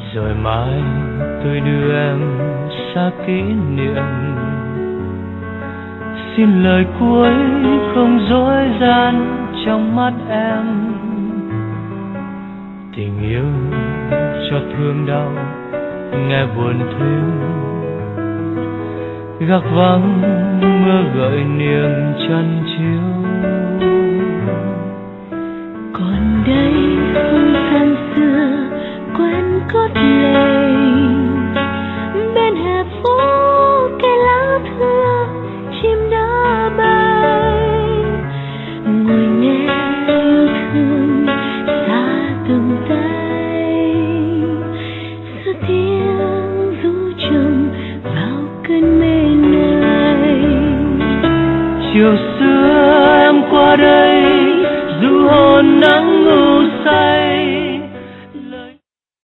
Rồi mai tôi đưa em xa kỷ niệm. Xin lời cuối không dối gian trong mắt em. Tình yêu cho thương đau nghe buồn thêm. Gác vắng mưa gợi niềm chăn chiếu. Còn đây không gian xưa quen cốt lệ. Bên hè phố cây lá thưa chim đã bay. Ngồi nghe yêu thương xa từng tay. Giữa tiếng ru trầm vào cơn mê này. Chiều xưa em qua đây du hồn nắng ngủ say.